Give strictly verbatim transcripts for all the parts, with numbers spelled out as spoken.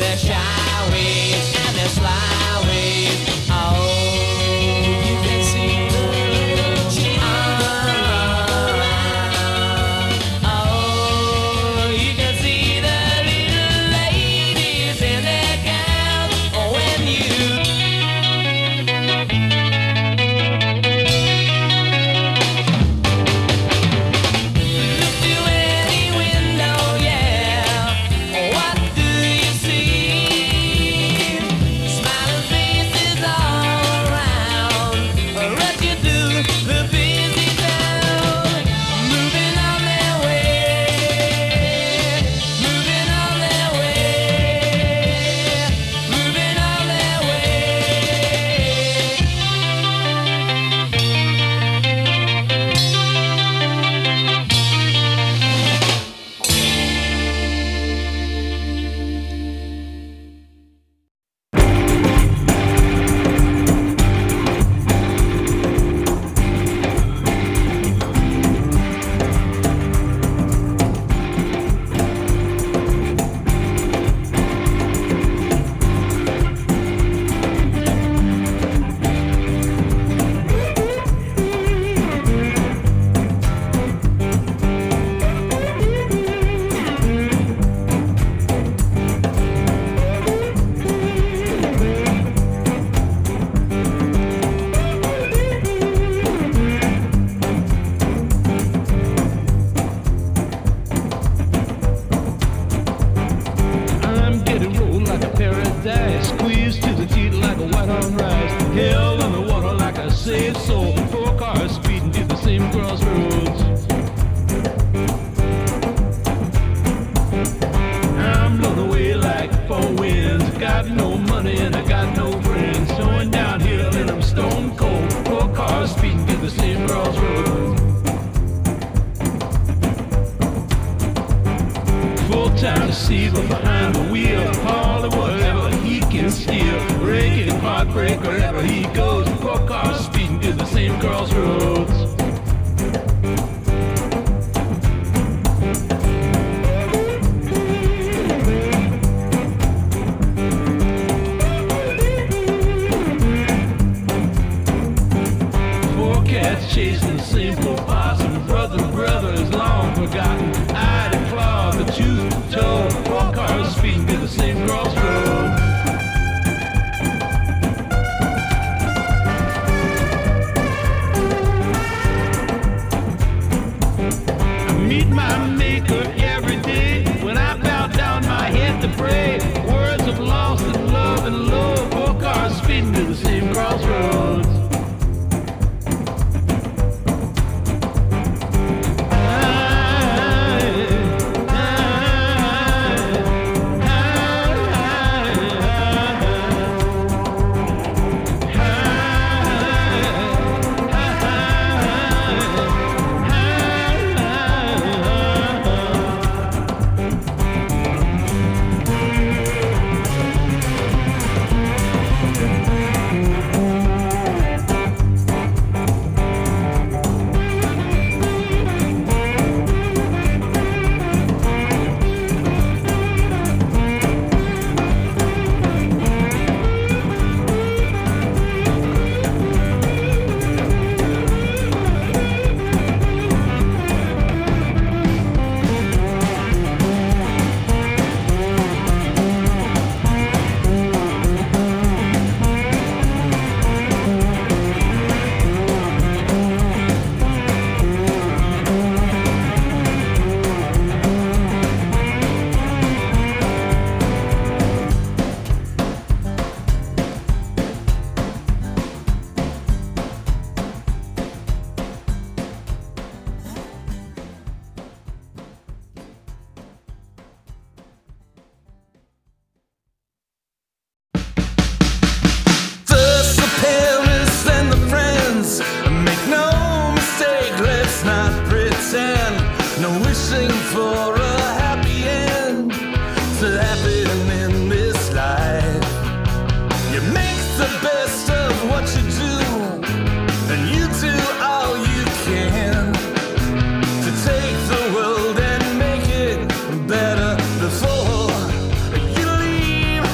Before you leave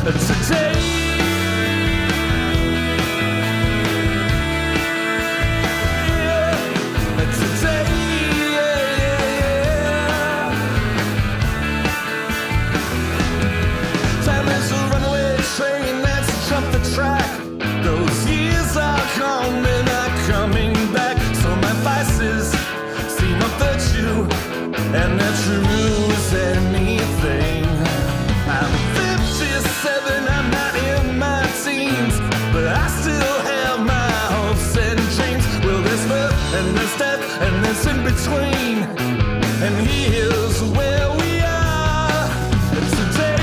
And the truth anything. I'm fifty-seven, I'm not in my teens, but I still have my hopes and dreams. Well, there's birth and there's death and there's in between, and here's where we are today.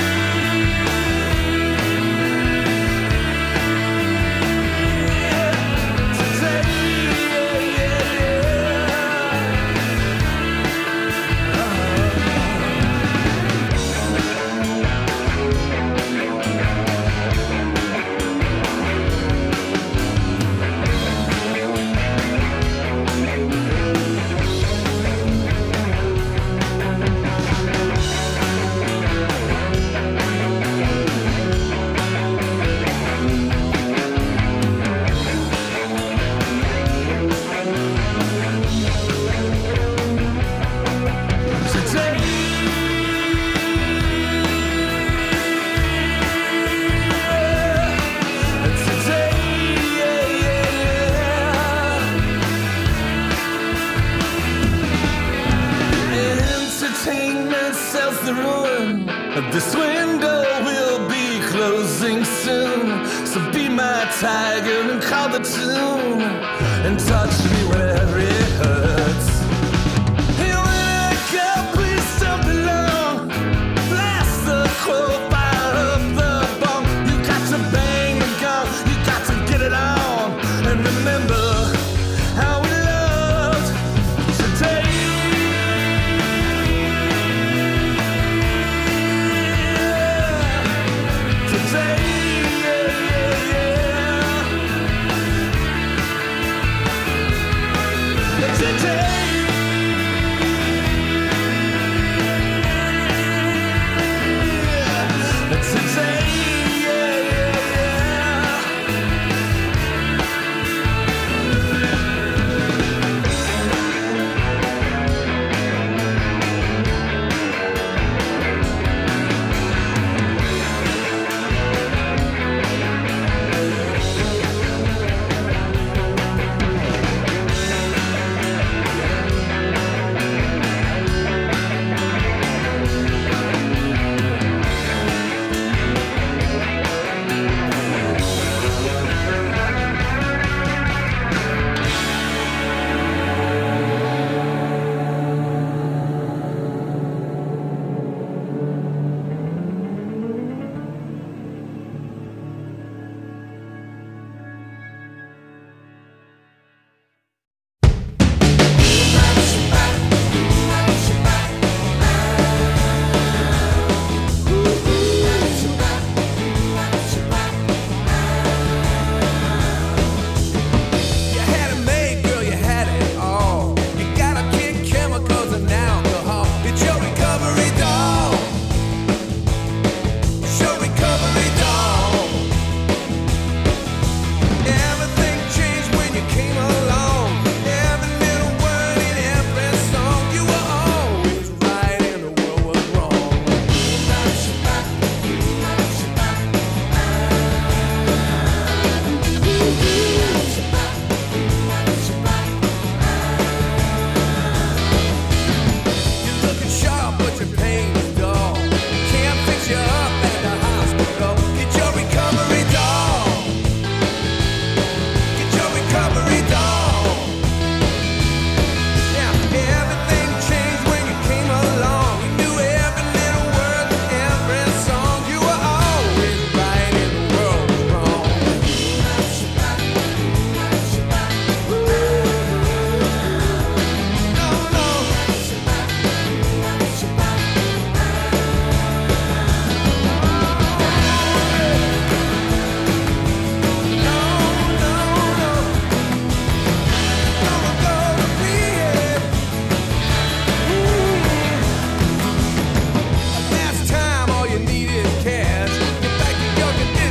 The ruin. This window will be closing soon, so be my tiger and call the tune and touch me where it hurts. Hey, when I go, please don't belong. Blast the quote, fire up the bomb. You got to bang the gun, you got to get it on, and remember how we loved today.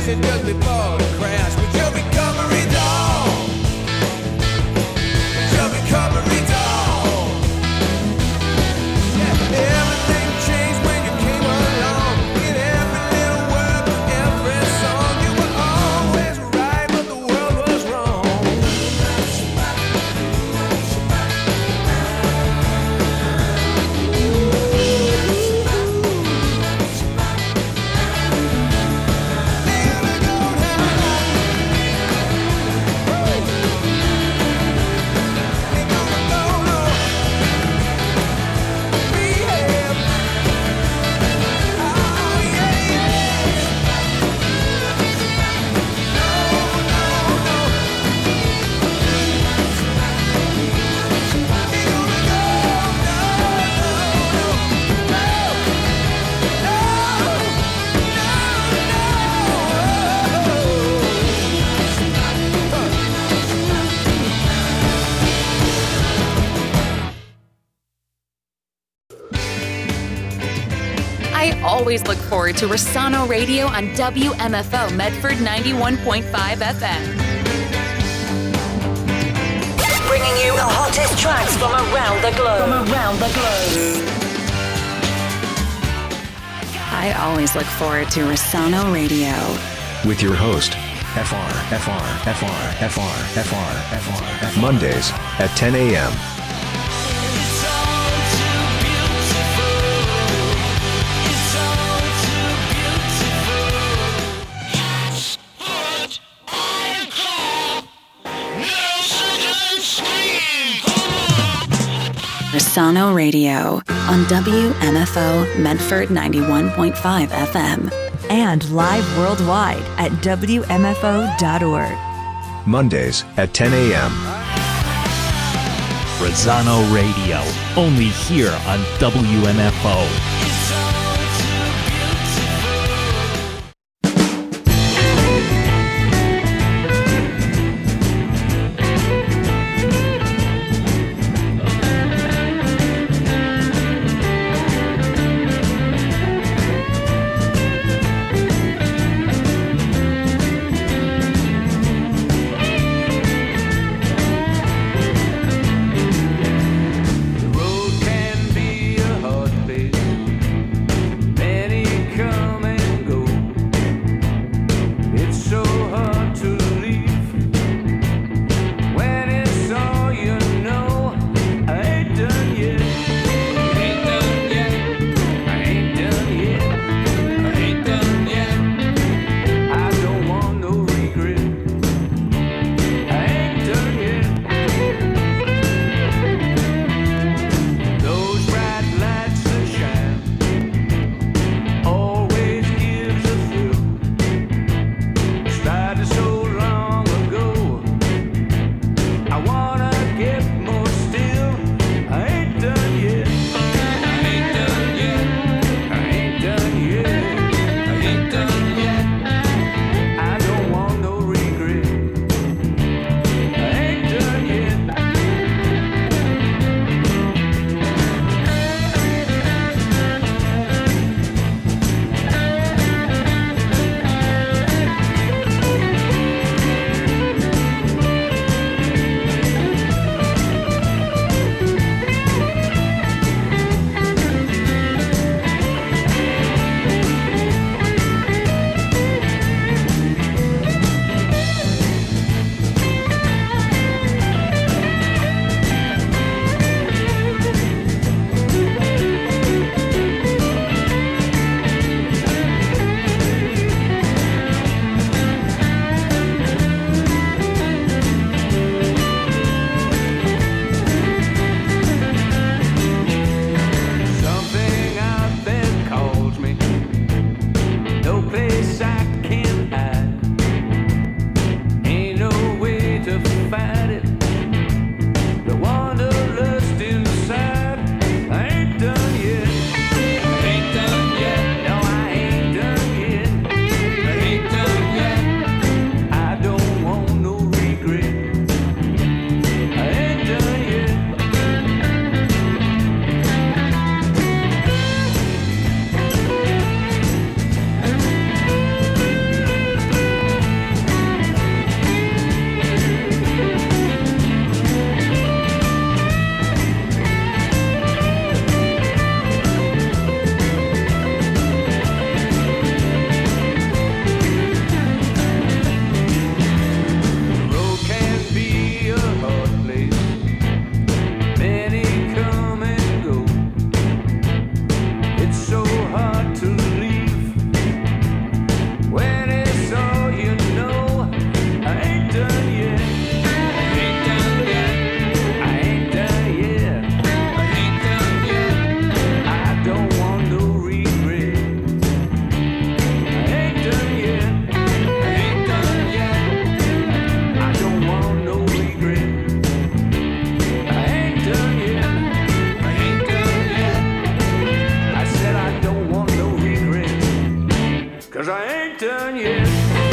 crashing just before the crash. But your recovery doll, your recovery doll. Yeah, everything changed when you came along. In every little word, every song, you were always right, but the world was wrong. I always look forward to Rossano Radio on W M F O Medford ninety-one point five F M. Bringing you the hottest tracks from around the globe. From around the globe. I always look forward to Rossano Radio. With your host, F R, F R, F R, F R, F R, F R, F R. Mondays at ten a.m. Rossano Radio on W M F O Medford ninety-one point five F M. And live worldwide at W M F O dot org. Mondays at ten a.m. Rossano Radio, only here on W M F O. The road can be a hard place. 'cause I ain't done yet.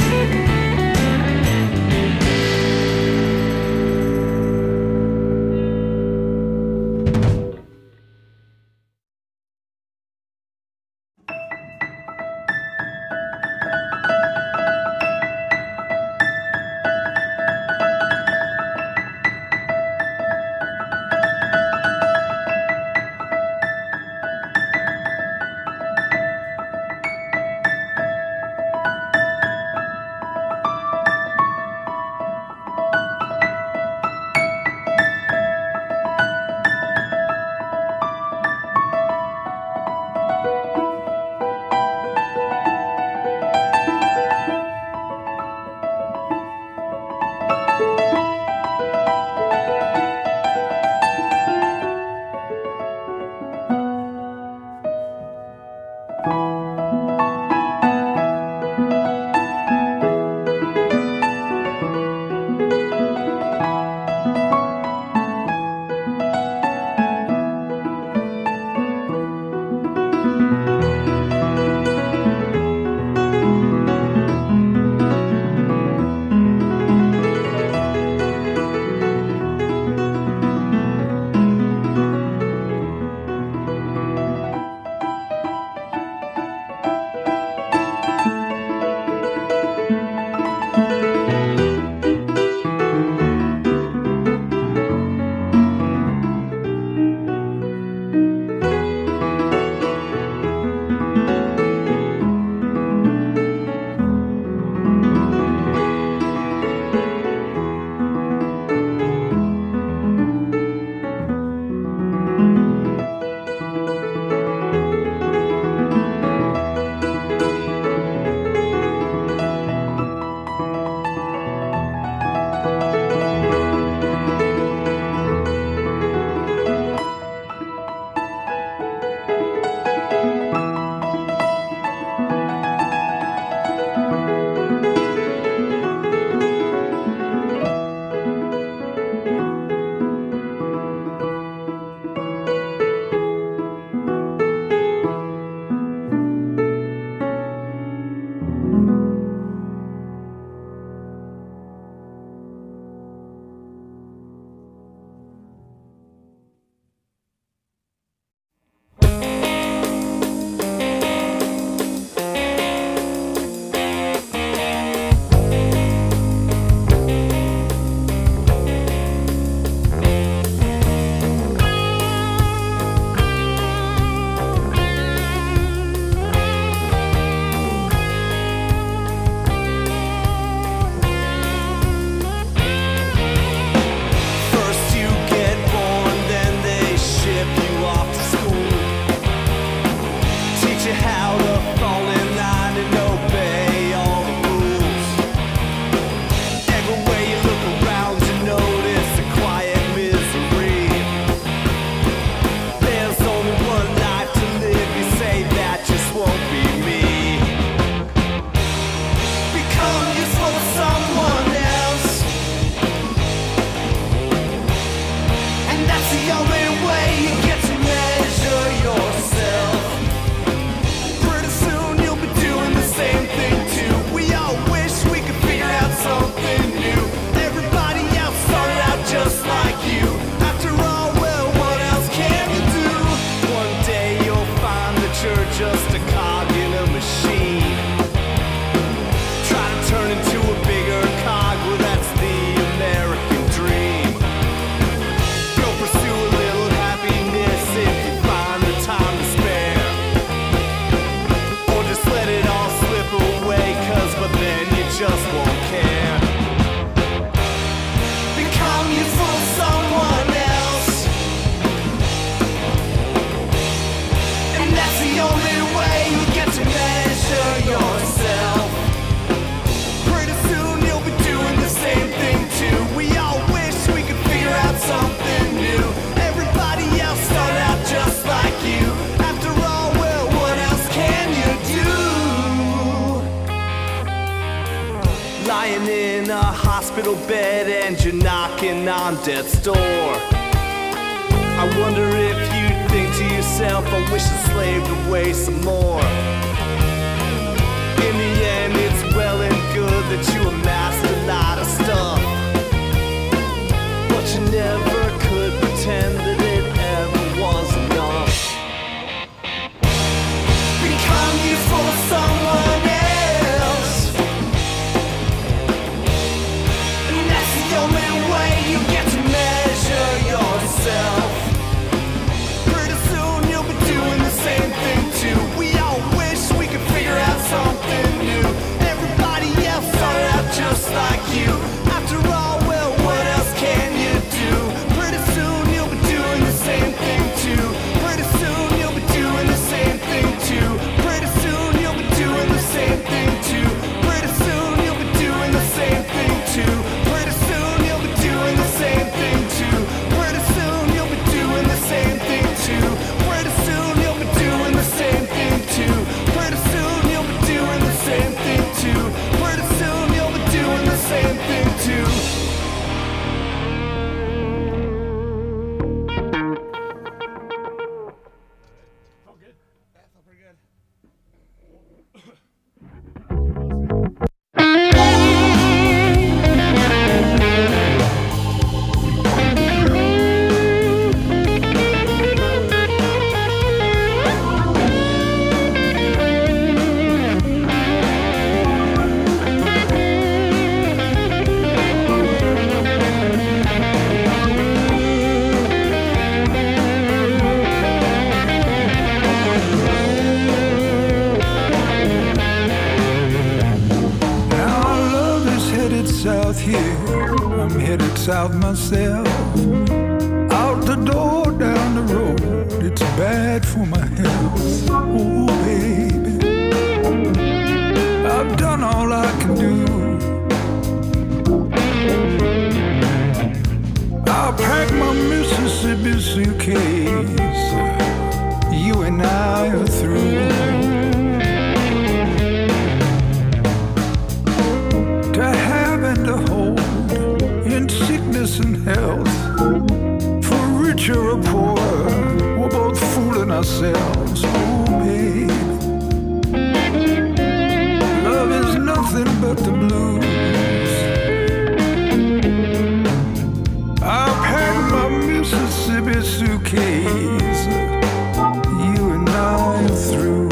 lying in a hospital bed and you're knocking on death's door. I wonder if you think to yourself, I wish I slaved away some more. In the that you amassed a lot of stuff, but you never could pretend that it ever was enough. Become you for someone else, and that's the only way you get to measure yourself. Pretty soon you'll be doing the same thing too. We all wish we could figure out something new. Everybody else started out just like you. After all, well, what else can you do? Pretty soon you'll be doing the same thing too. Pretty soon you'll be doing the same thing too. Pretty soon you'll be doing the same thing too. Pretty soon you'll be doing the same thing too. Pretty soon you'll be doing the same thing too. Pretty soon you'll be doing the same thing too. Pretty soon you'll be doing the same thing too. Pretty soon you'll be doing the same thing too. Pretty soon you'll be doing the same thing too. South here, I'm headed south myself. Out the door, down the road, it's bad for my health. Oh baby, I've done all I can do. I'll pack my Mississippi suitcase, you and I are through. To have and to hold, in sickness and health, for richer or poorer, we're both fooling ourselves. Oh babe, love is nothing but the blues. I'll pack my Mississippi suitcase, you and I are through.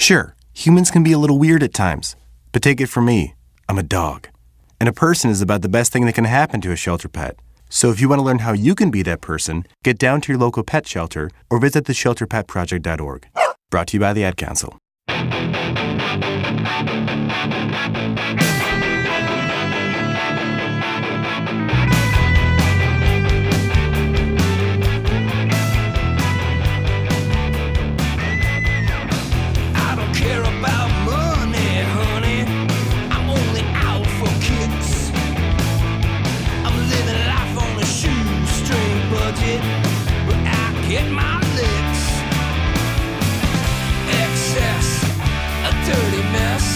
Sure, humans can be a little weird at times, but take it from me, I'm a dog. And a person is about the best thing that can happen to a shelter pet. So if you want to learn how you can be that person, get down to your local pet shelter or visit the shelter pet project dot org. Brought to you by the Ad Council. I don't care about money, honey. I'm only out for kicks. I'm living life on a shoestring budget, but I get my licks. Excess, a dirty mess.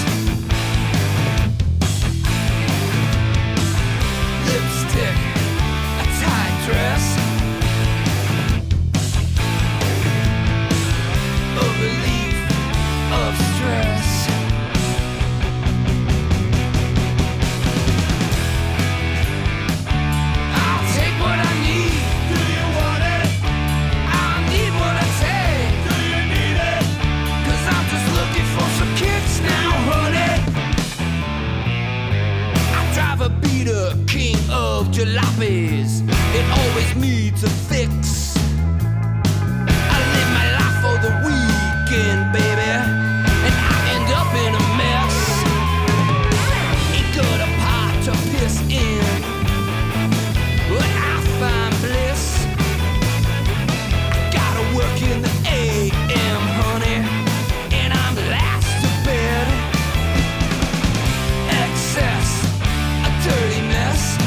Lipstick, a tight dress. A relief of stress. I'll take what I need. Do you want it? I need what I take. Do you need it? Cause I'm just looking for some kicks now, honey. I drive a beater, king of jalopies. It always needs a fix. I live my life for the weekend, baby, and I end up in a mess. Ain't got a pot to piss in, but I find bliss. I gotta work in the A M, honey, and I'm last to bed. Excess, a dirty mess.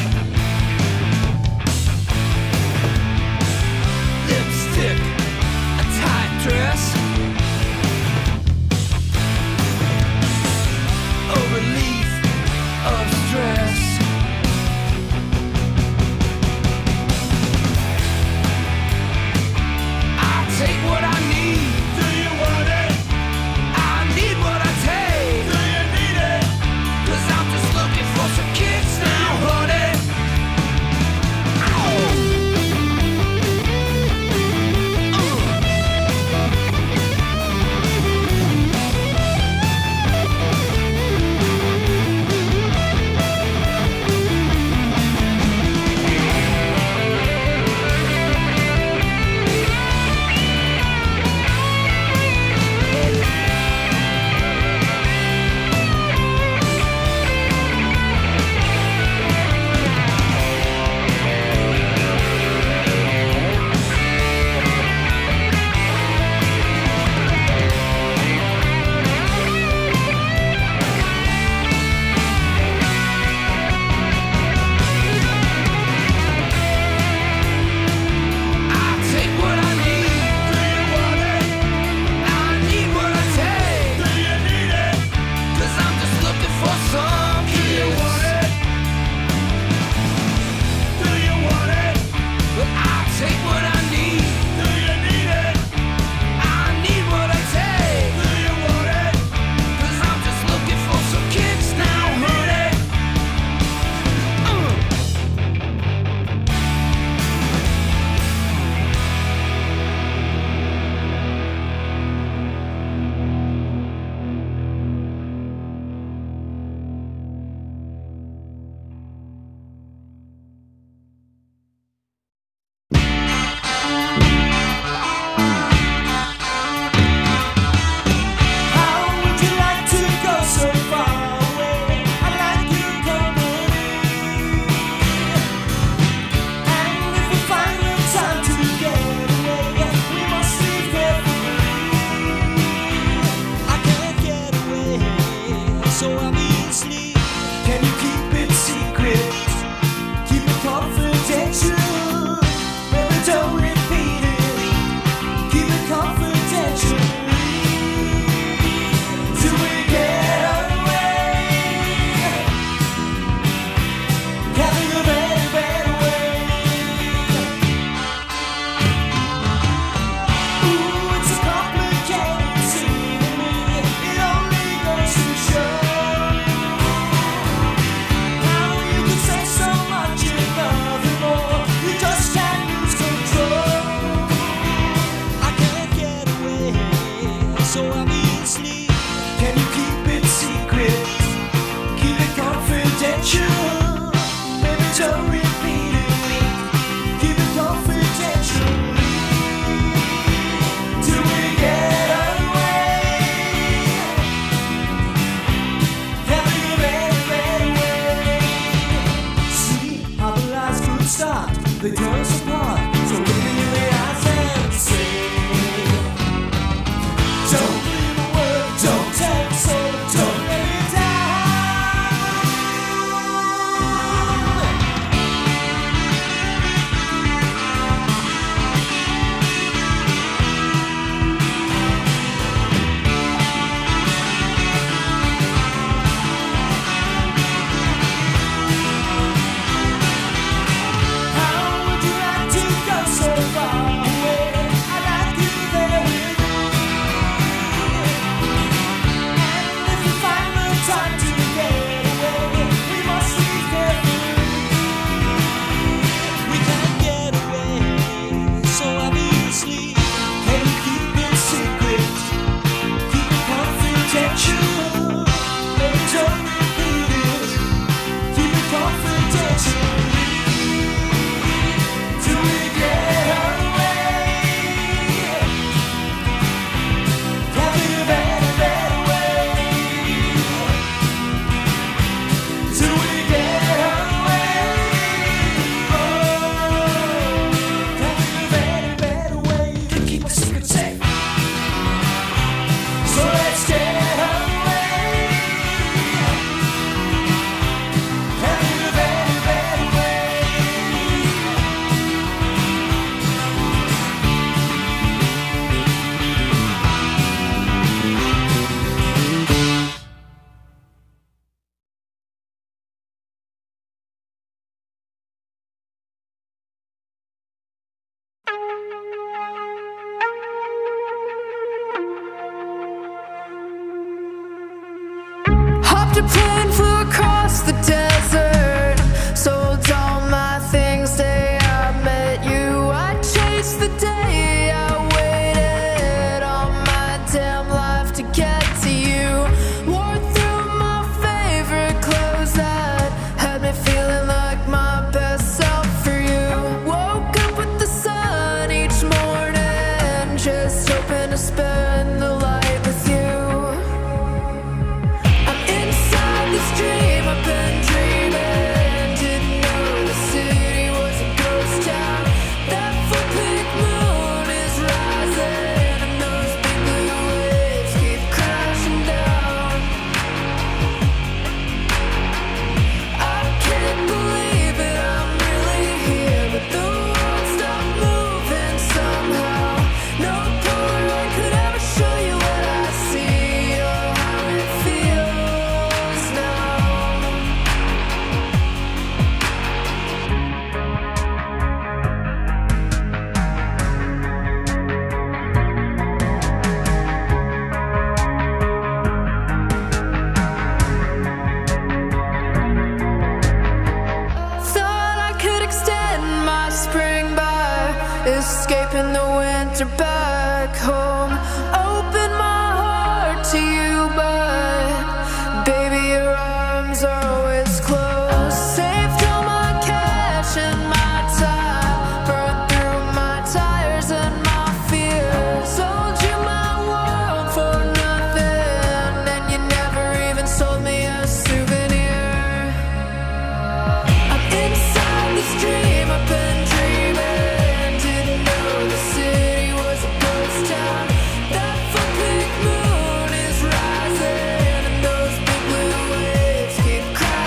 Lipstick, a tight dress. A relief of stress. I take what I need. Do you want it? I need what I take. Do you need it? Cause I'm just looking for some kicks now, honey. I take what I need. Do you want it? I need what I take. Do you need it? Cause I'm just looking for some kicks. Do you want it? Do you want it? But I take what I need. Do you need it? I need what I take. Do you want it? Cause I'm just looking for some kicks now, honey. Uh. How would you like to go so far away? I'd like you coming in. And if we find the time to get away, we must leave carefully. I can't get away, so obviously, can you keep it secret? Keep it confidential. Baby, don't repeat it. Keep it confidential. Till we get away. Having a better, better way. Ooh, it's a complicated scene to me. It only goes to show they tear us apart. So look me in the eyes and say, don't leave a word, don't take so, don't let me down. A plane flew across the desert, sold all my things day I met you. I chased the day, I waited all my damn life to get to you. Wore through my favorite clothes that had me feeling like my best self for you. Woke up with the sun each morning, just hoping to spend the light with you. Dream I've been dreaming, didn't know the city was a ghost town. That full pink moon is rising, and those big blue waves keep crashing down. I can't believe it, I'm really here, but the world stopped moving somehow. No Polaroid could ever show you what I see or how it feels now. Spring by, escaping the winter back home. Open my heart to you, but baby, your arms are always closed. Saved all my cash and my time, burned through my tires and my fears. Sold you my world for nothing, and you never even sold me a souvenir. I'm inside this dream I've been dreaming, didn't know the city was a ghost town. That full pink moon is rising, and those big blue waves keep crashing.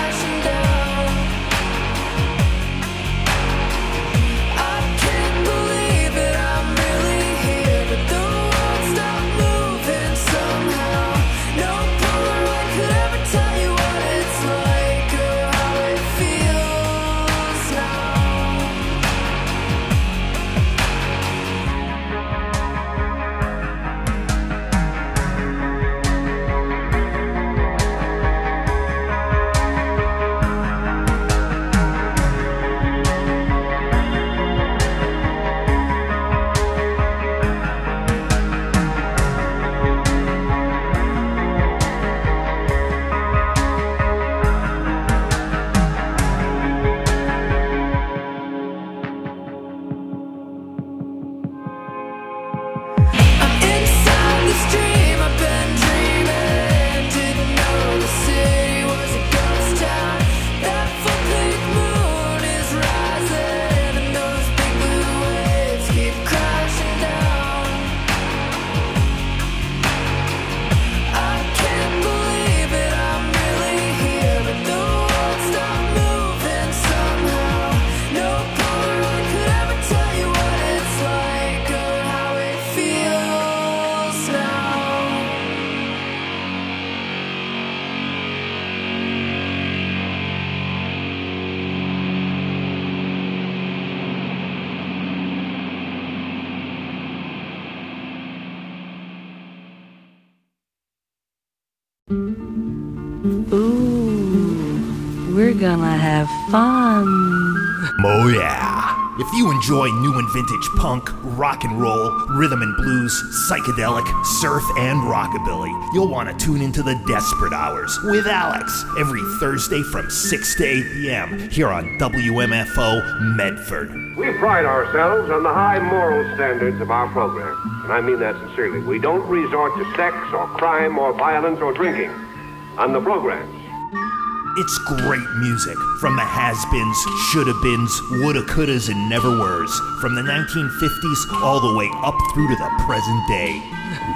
Ooh, we're gonna have fun. Oh yeah. If you enjoy new and vintage punk, rock and roll, rhythm and blues, psychedelic, surf, and rockabilly, you'll want to tune into the Desperate Hours with Alex every Thursday from six to eight p.m. here on W M F O Medford. We pride ourselves on the high moral standards of our program, and I mean that sincerely. We don't resort to sex or crime or violence or drinking on the programs. It's great music from the has-beens, shoulda-beens, woulda-couldas, and never-weres, from the nineteen fifties all the way up through to the present day.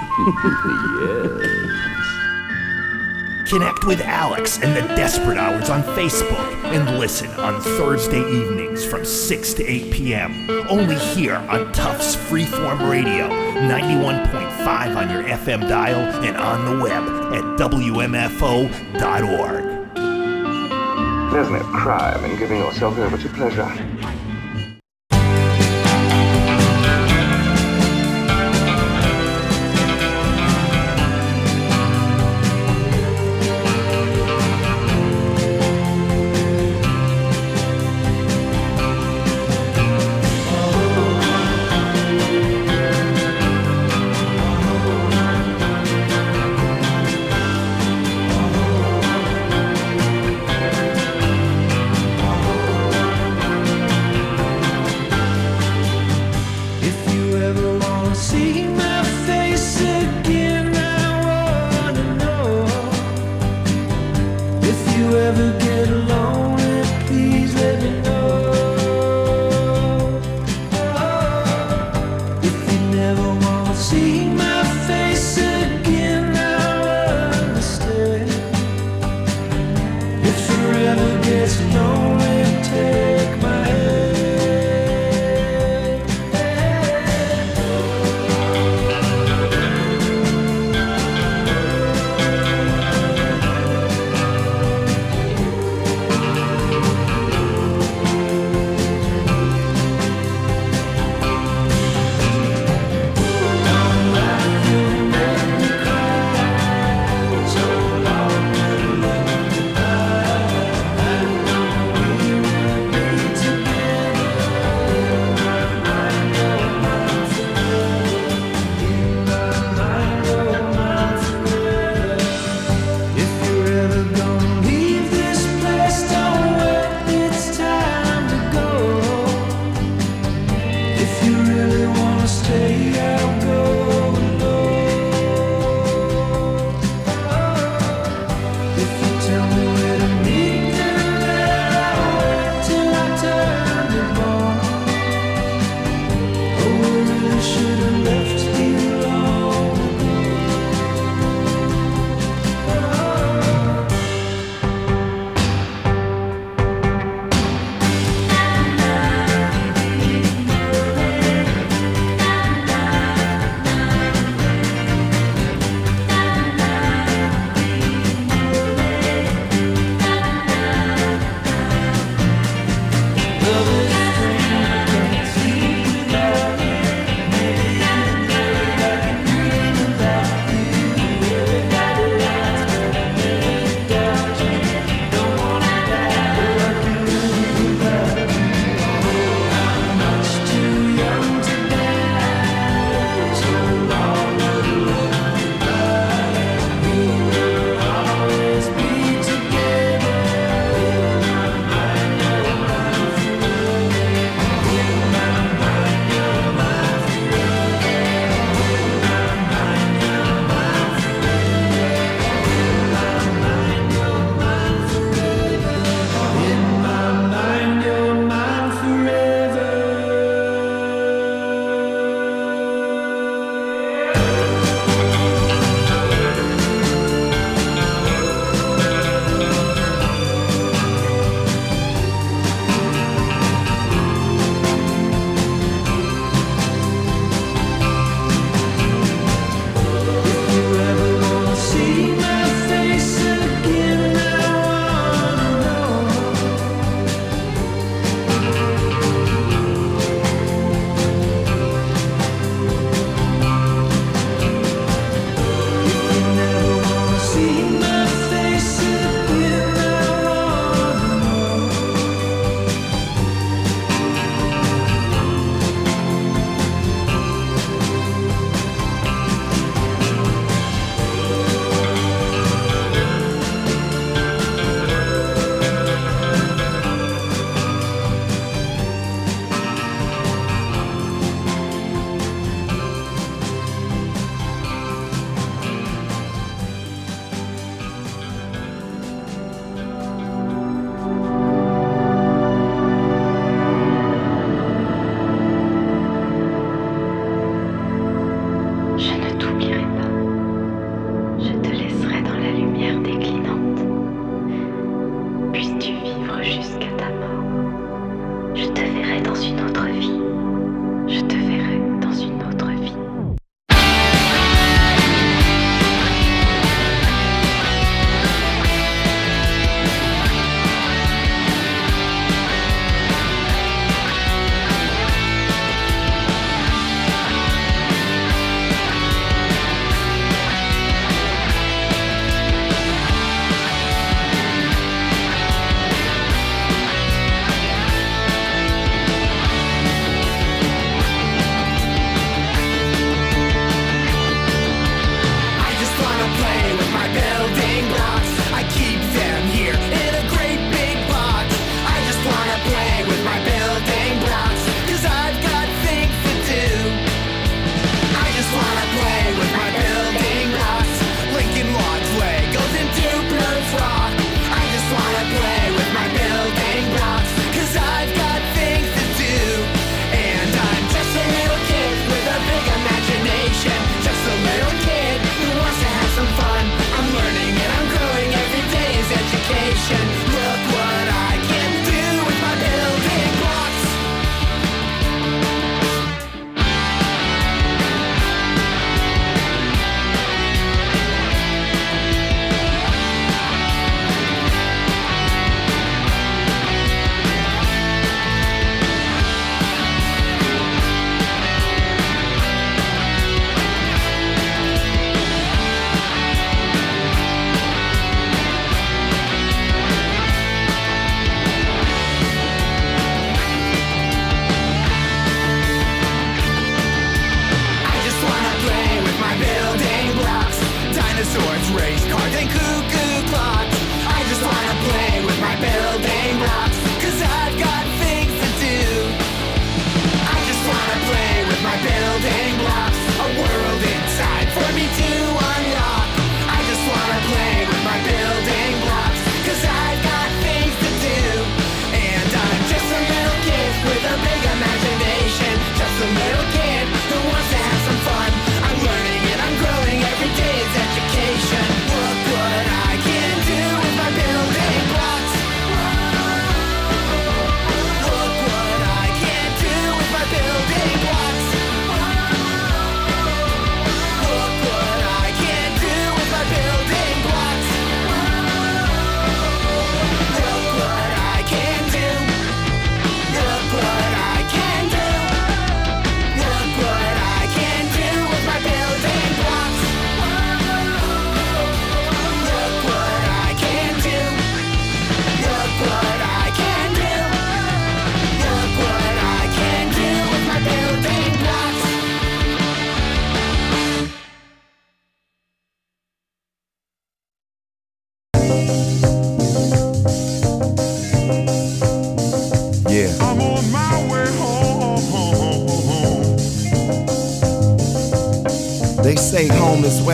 Yes. Connect with Alex and the Desperate Hours on Facebook and listen on Thursday evenings from six to eight p.m. only here on Tufts Freeform Radio, ninety-one point five on your F M dial and on the web at W M F O dot org. There's no crime in giving yourself over to pleasure.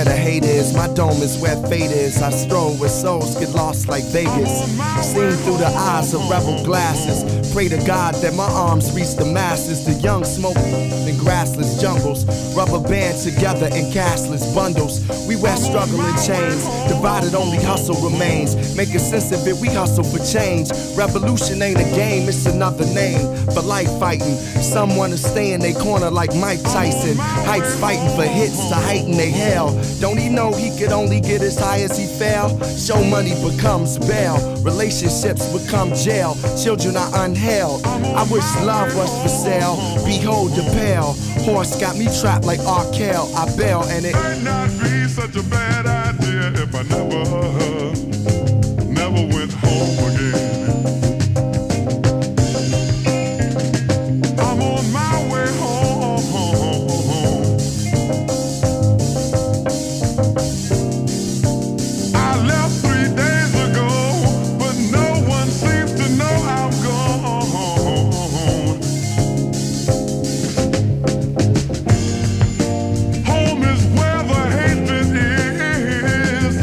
where the hate is, my dome is where fate is. I stroll where souls get lost like Vegas, seen through the eyes of rebel glasses. Pray to God that my arms reach the masses. The young smoke in grassless jungles, rubber band together in cashless bundles. We wear struggle in chains, divided only hustle remains. Making sense of it, we hustle for change. Revolution ain't a game, it's another name for life fighting. Some wanna stay in their corner like Mike Tyson. Heights fighting for hits to heighten they hell. Don't he know he could only get as high as he fell? Show money becomes bail, relationships become jail. Children are unheld. I wish love was for sale. Behold the pale horse got me trapped like Arkell. I bail and it might not be such a bad idea if I never, never went home again. I'm on my way home. I left three days ago, but no one seems to know I'm gone. Home is where the hatred is.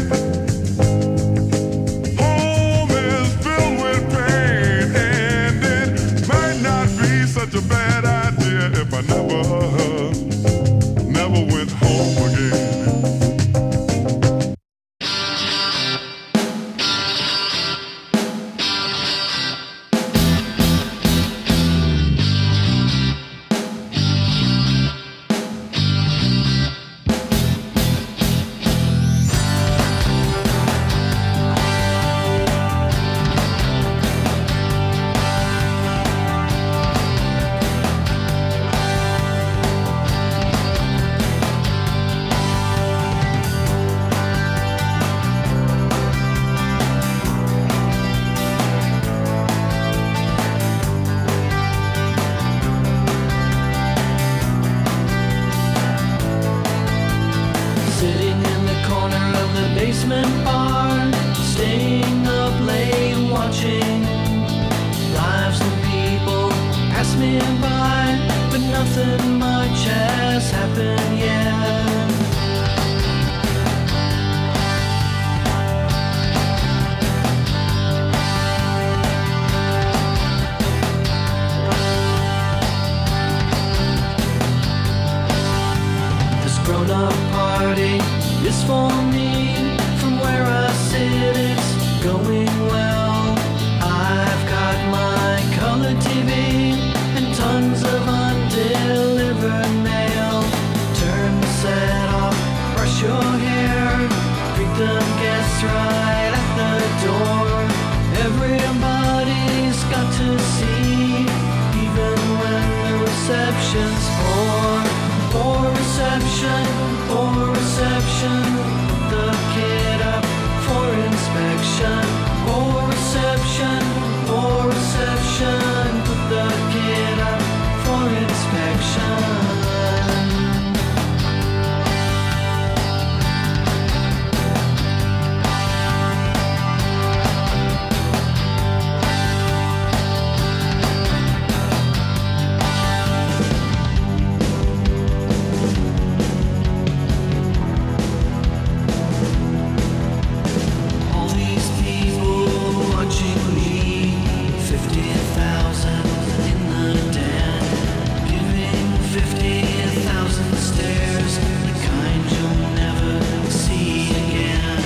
Home is filled with pain, and it might not be such a bad idea if I never, never went home again. Sitting in the corner of the basement bar, staying up late watching lives of people pass me by, but nothing much has happened yet. This grown-up party is for me. From where I sit, it's going well. I've got my color T V and tons of undelivered mail. Turn the set off, brush your hair, greet the guests right at the door. Everybody's got to see, even when the reception's poor. Poor reception, poor reception, put the kid up for inspection. Poor reception, poor reception, put the kid up for inspection. All these people watching me, fifty thousand in the den, giving fifty thousand stares, the kind you'll never see again.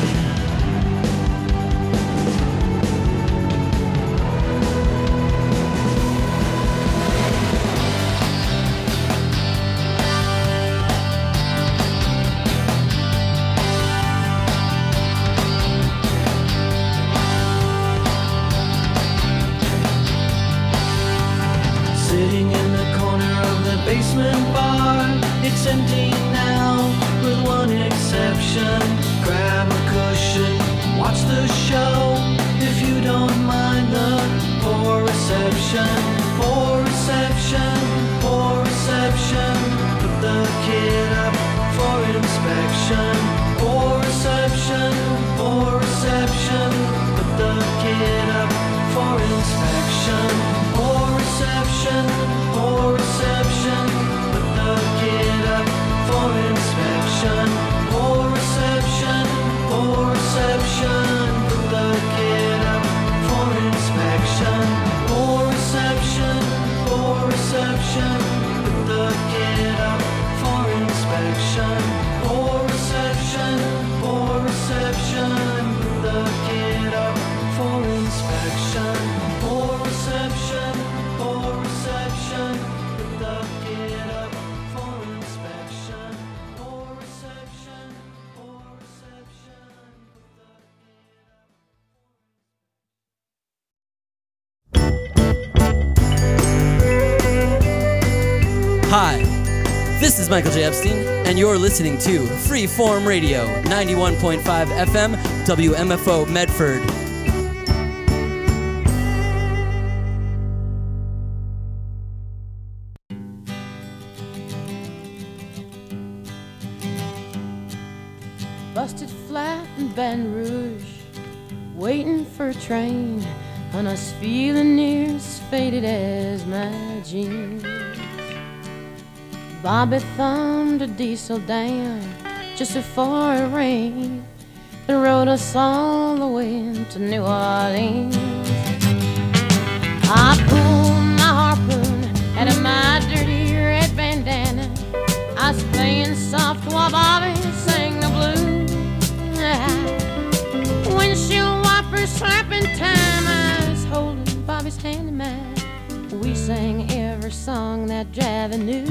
Sitting in the corner of the basement bar, it's empty now, with one exception. Grab a cushion, watch the show, if you don't mind the poor reception. Poor reception, poor reception, put the kid up for inspection. Poor reception, poor reception, put the kid up for inspection. Poor reception, poor reception, put the kid up for inspection. Poor reception. Hi, this is Michael J. Epstein, and you're listening to Freeform Radio, ninety-one point five F M, W M F O Medford. Busted flat in Baton Rouge, waiting for a train, and I was feeling near as faded as my jeans. Bobby thumbed a diesel down just before it rained and rode us all the way to New Orleans. I pulled my harpoon out of my dirty red bandana. I was playing soft while Bobby sang the blues. Windshield wipers slapping time, I was holding Bobby's hand in mine. We sang every song that Javi knew.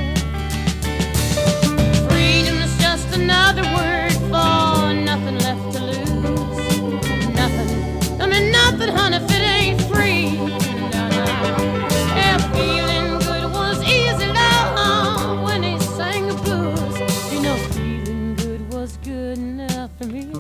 Freedom's just another word for nothing left to lose. Nothing, I mean nothing, honey, if it ain't free. No, no. Yeah, feeling good was easy, love, when he sang the blues. You know, feeling good was good enough for me.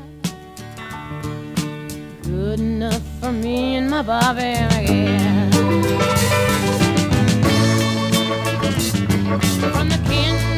Good enough for me and my Bobby, yeah. From the Kansas